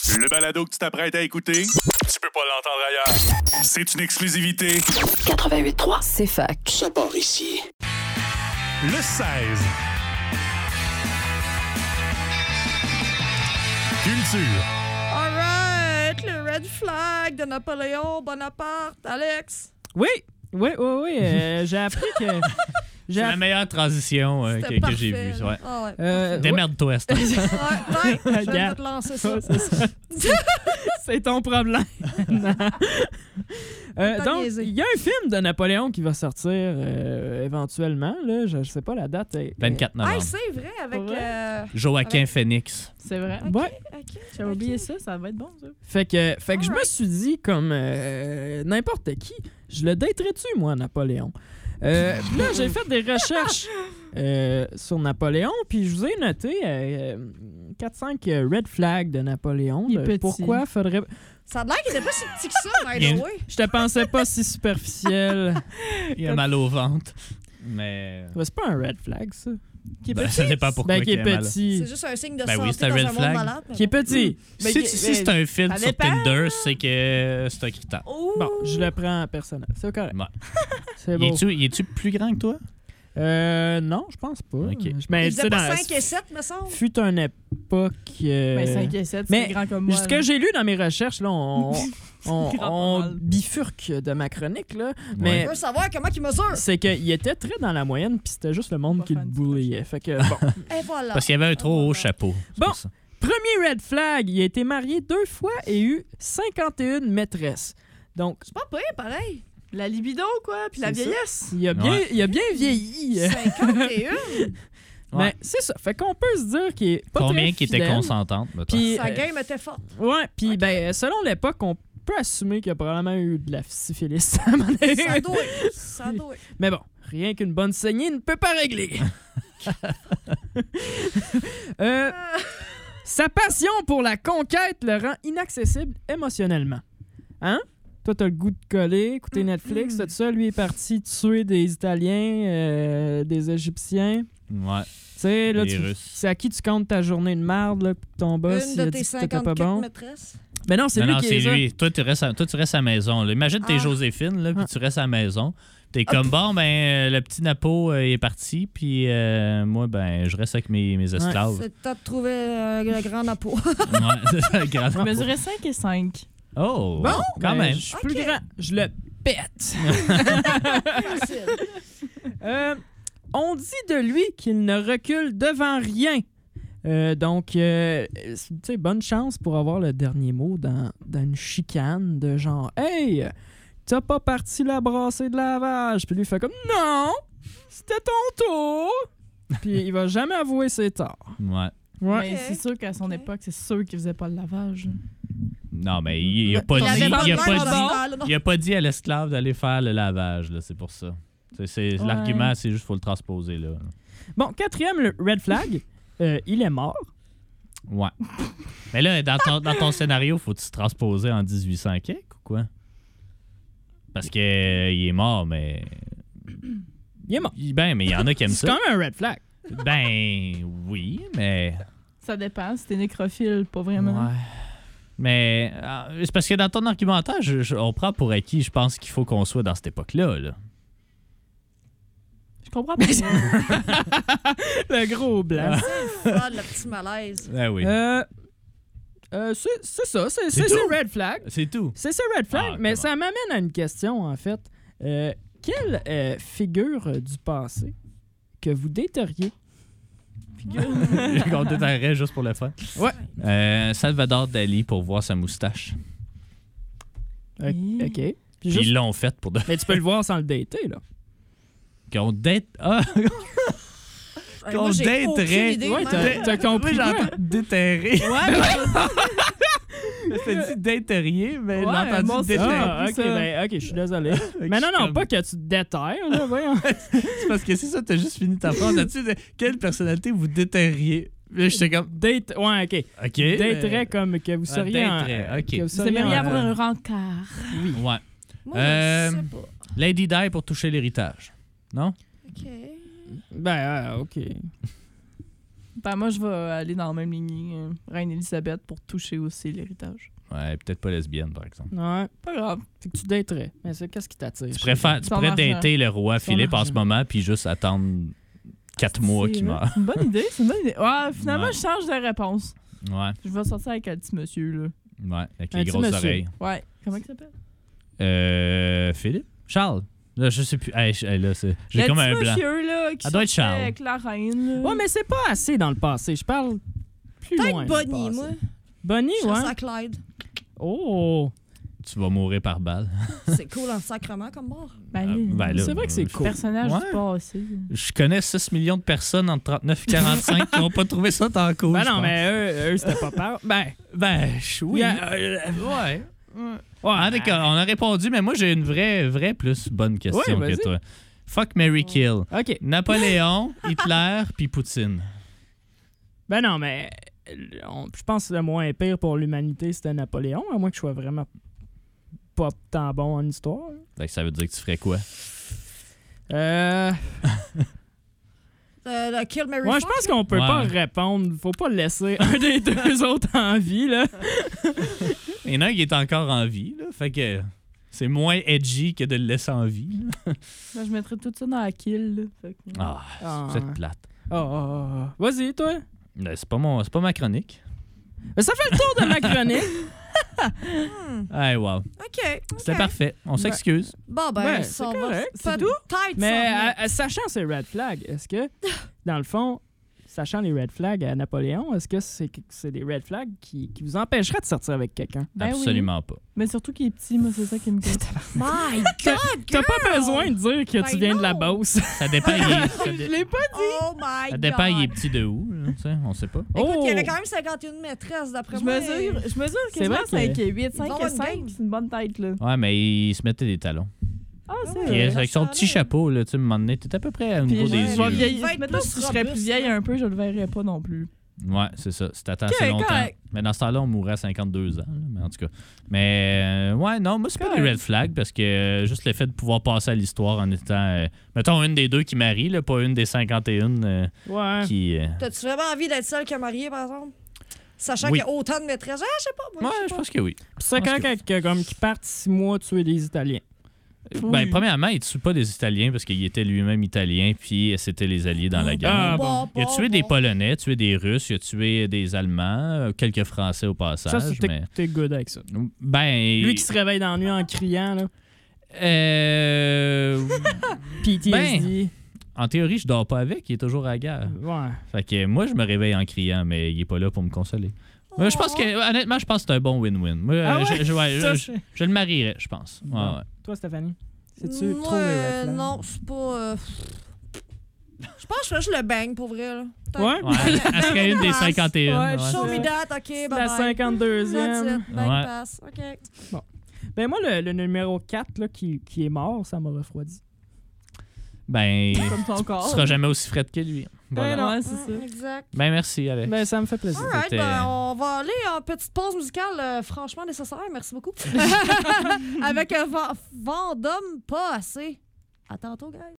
Le balado que tu t'apprêtes à écouter, tu peux pas l'entendre ailleurs. C'est une exclusivité. 88.3, c'est fac. Ça part ici. Le 16. Culture. All right, le red flag de Napoléon Bonaparte, Alex. Oui, j'ai appris que... C'est la meilleure transition que j'ai vue. Ouais. Ah ouais. Démerde-toi, c'est Ouais, je viens de te lancer ça. Ouais, c'est ça. C'est ton problème. Donc, il y a un film de Napoléon qui va sortir éventuellement. Là, je sais pas la date. 24 novembre. Ah, c'est vrai, avec... Joaquin Phoenix. C'est vrai? Ok, Ouais. ok, J'avais oublié ça. Ça va être bon, ça. Fait que je me suis dit, comme n'importe qui, je le daterais-tu, moi, Napoléon? Puis là, j'ai fait des recherches sur Napoléon, puis je vous ai noté 4-5 red flags de Napoléon. Pourquoi faudrait... Ça a l'air qu'il était pas si petit que ça, by the way. Je te pensais pas si superficiel. Il a mal au ventre. Mais. Ouais, c'est pas un red flag, ça. Qui est petit. Ça dépend pourquoi. Qui est petit. C'est juste un signe de Ben santé oui, c'est un dans red un monde flag. malade. Qui est petit. Si c'est un film ça sur dépend. Tinder, c'est que c'est un critère. Bon, je le prends personnel. C'est correct. Ouais. C'est beau. Es-tu plus grand que toi? Non, je pense pas. Ok. Mais Il faisait pas 5 et 7, me semble. Fut une époque... Ben, 5 et 7, c'est grand comme moi. Ce que j'ai lu dans mes recherches, là, on Grand mal. bifurque de ma chronique, là. Je Mais veux savoir comment il mesure. c'est qu'il était très dans la moyenne, puis c'était juste le monde Pas qui le fan du bulliait. Fait que, bon. Et voilà. Parce qu'il y avait un trop haut chapeau. C'est Bon. pour ça. Premier red flag, il a été marié 2 fois et eu 51 maîtresses. Donc, C'est pas pire, pareil. La libido, quoi, puis la C'est ça. vieillesse. il a bien, Ouais. il a bien vieilli. 51. Mais c'est ça. Fait qu'on peut se dire qu'il est pas Combien très qui étaient fidèle. consentantes, mettons? Puis, Sa game était forte. ouais, puis ben, selon l'époque, on peut assumer qu'il y a probablement eu de la syphilis à un moment donné. Ça doit. Ça doit. Mais bon, rien qu'une bonne saignée ne peut pas régler. Sa passion pour la conquête le rend inaccessible émotionnellement. Hein? Toi, t'as le goût de coller, écouter Netflix, tout ça. Lui est parti tuer des Italiens, des Égyptiens. Ouais. Tu sais, là, Des Russes. c'est à qui tu comptes ta journée de marde, là, puis ton boss, Une il de a tes dit que t'étais 54 pas bon. maîtresses. Mais non, c'est Non, lui non, qui c'est est lui. Toi, tu restes à la maison. Là. Imagine, t'es Ah. Joséphine, là, puis Ah. tu restes à la maison. T'es comme, bon, ben, le petit Napo il est parti, puis moi, ben, je reste avec mes esclaves. C'est le temps de trouver le grand Napo. Ouais, c'est ça, le grand Je Napo. mesurais 5 et 5. Oh, Bon, quand ben, même. Je suis plus Ok. grand. Je le pète. Facile. On dit de lui qu'il ne recule devant rien. Donc, tu sais, bonne chance pour avoir le dernier mot dans une chicane de genre « Hey, t'as pas parti la brassée de lavage. » Puis lui fait comme « Non, c'était ton tour. » Puis il va jamais avouer ses torts. Ouais. Ouais. Mais c'est sûr qu'à son époque, c'est sûr qu'il faisait pas le lavage. Non, mais il a pas Il dit, avait pas il a de pas l'air dit, normal, non. il a pas dit à l'esclave d'aller faire le lavage, là, c'est pour ça. C'est Ouais. L'argument, c'est juste qu'il faut le transposer, là. Bon, quatrième, le red flag, il est mort. Ouais. Mais là, dans ton scénario, faut-tu se transposer en 1800 quelque ou quoi? Parce que il est mort, mais... Il est mort. Ben, mais il y en a qui aiment C'est ça. quand même un red flag. Ben, oui, mais... Ça dépend. Si t'es nécrophile, pas vraiment. Ouais. Mais c'est parce que dans ton argumentaire, on prend pour acquis, je pense qu'il faut qu'on soit dans cette époque-là. Là. Je comprends pas. Le gros blanc. Ah, le petit malaise. Ben oui. C'est ça, c'est C'est ce tout? red flag. C'est tout. C'est ce red flag, Ah, mais comment? ça m'amène à une question, en fait. Quelle figure du passé que vous dateriez? On déterrait juste pour le fun. Ouais. Salvador Dali pour voir sa moustache. OK. Puis Puis juste- ils l'ont fait pour de... Mais tu peux le voir sans le dater, là. Qu'on date... Ah! Qu'on Moi, j'ai daterait. aucune idée, Ouais, même. t'as compris Moi, quoi? j'entends déterrer. C'est dit déterrier, mais Ouais, j'ai moi entendu aussi, déterrer. Ah, OK, ça. ben, OK, je suis désolé. Mais non, je suis non, comme- pas que tu te déterres, là, voyons. C'est parce que c'est ça, t'as juste fini ta phrase là-dessus. Quelle personnalité vous déterriez? Là, j'étais comme... Date, ouais, OK. OK. Daterais comme que vous seriez en... daterais, OK. que vous Vous seriez aimeriez en- avoir un rencard. Ouais. Moi, je Euh, sais pas. Lady Di pour toucher l'héritage. Non? OK. Ben, OK. Ben, moi, je vais aller dans la même lignée. Reine Elisabeth pour toucher aussi l'héritage. Ouais, peut-être pas lesbienne, par exemple. Ouais. Pas grave. Fait que tu daterais. Mais c'est qu'est-ce qui t'attire? Tu Son pourrais argent. dater le roi Son Philippe en argent. ce moment, puis juste attendre 4 mois qu'il meurt. C'est une bonne idée, c'est une bonne idée. Ouais, finalement, Ouais. je change de réponse. Ouais, Je vais sortir avec un petit monsieur, là. ouais, avec Un les petit grosses monsieur. oreilles. Ouais. Comment il s'appelle? Philippe? Charles? Là, je sais plus. Hey, là, j'ai Le comme petit un blanc. monsieur, là, qui Ça doit être sortait Charles. avec la reine, là. Ouais, mais c'est pas assez dans le passé. Je parle plus loin. Peut-être dans le Bonnie, passé. moi. Bonnie, Je ouais. à Clyde. Oh! Tu vas mourir par balle. C'est cool en sacrement comme mort. Ben, Ben là, C'est vrai que c'est cool. personnage Ouais. du passé. Je connais 6 millions de personnes entre 39 et 45 qui n'ont pas trouvé ça tant cool. Ben je non, pense. mais eux c'était pas peur. Ben, Oui. yeah, Ouais. En tout cas, on a répondu, mais moi, j'ai une vraie plus bonne question Ouais, que vas-y. toi. Fuck, Mary Kill. OK. Napoléon, Hitler, puis Poutine. Ben non, mais je pense que le moins pire pour l'humanité, c'était Napoléon, à moins que je sois vraiment pas tant bon en histoire. Fait que ça veut dire que tu ferais quoi? Kill Mary Moi, je Fox, pense qu'on peut Ouais. pas répondre. Faut pas laisser un des deux autres en vie, là. Il y en a un qui est encore en vie, là. Fait que c'est moins edgy que de le laisser en vie. là. Ben, je mettrais tout ça dans la kill, là. Fait que- Ah, Ah. vous êtes plate. Vas-y, toi. Ben, c'est pas ma chronique. Mais ça fait le tour de ma chronique. Hey, wow. OK. C'était parfait. On s'excuse. Bon, ben, Ben, ça c'est va. correct, c'est Peut-être Mais ça. sachant ces red flags, est-ce que, dans le fond, sachant les red flags à Napoléon, est-ce que c'est des red flags qui vous empêcheraient de sortir avec quelqu'un? Ben oui. Absolument pas. Mais surtout qu'il est petit, moi, c'est ça qui me gosse. My T'as God, t'as pas girl! besoin de dire que tu Ben viens de la non. Beauce. Ça dépend, Je l'ai pas Oh my ça God. dépend, il est petit de où, là, tu sais, on sait pas. Écoute, il y avait Oh! quand même 51 maîtresses, d'après Je moi. mesure C'est quasiment vrai que- 5 et 8. Ils 5 ont et une 5, game. c'est une bonne tête, là. Ouais, mais il se mettait des talons. Ah, c'est Ouais. Puis vrai. avec son petit chapeau, là, tu sais, à un moment donné, t'es à peu près au Puis niveau je des vais yeux. vieillir. Il va être Maintenant, plus si je serais plus robuste, vieille là. un peu, je le verrais pas non plus. Ouais, c'est ça. Si t'attends Ok, assez longtemps. correct. Mais dans ce temps-là, on mourrait à 52 ans. Là, mais en tout cas. Mais ouais, non, moi, c'est pas des Correct. red flags parce que juste le fait de pouvoir passer à l'histoire en étant. Mettons, une des deux qui marie, là, pas une des 51 Ouais. qui. T'as-tu vraiment envie d'être seule que mariée, par exemple? Sachant Oui. qu'il y a autant de maîtresses. Ah, je sais pas. Moi, Ouais, je je sais pense que oui. Puis c'est Parce quelqu'un comme qui partent 6 mois tuer des Italiens. Oui. Ben, premièrement, il tue pas des Italiens parce qu'il était lui-même italien, puis c'était les Alliés dans la guerre. Ah, pas. bon. Il a tué des Polonais, tué des Russes, il a tué des Allemands, quelques Français au passage. Ça, c'est mais... t'es good avec ça. Ben. Lui qui se réveille dans la nuit en criant, là. Ben, PTSD. en théorie, je dors pas avec, il est toujours à la guerre. Ouais. Fait que moi, je me réveille en criant, mais il est pas là pour me consoler. Moi, je pense que, honnêtement, je pense que c'est un bon win-win. Moi, Ah ouais? Ça, je le marierais, je pense. Ouais, Bon. ouais. Toi, Stéphanie, c'est-tu Moi, trop les red flags? non, c'est pas. Je pense que je ferais juste le bang pour vrai. Là. Ouais? Ouais, est-ce qu'il y a une des 51? Ouais, ouais. Show c'est me ça. that, ok, La bye bye. 52e. That's it. Bang Ouais. pass. OK. Ben moi, le numéro 4 là, qui est mort, ça m'a refroidi. Ben, Comme son tu corps. seras jamais aussi frette que lui. Voilà. non. Ouais, c'est ça. Exact. Ben, merci, Alex. Ben ça me fait plaisir. Alright, C'était- ben, on va aller en petite pause musicale franchement nécessaire. Merci beaucoup. Avec Vendôme pas assez. À tantôt, guys.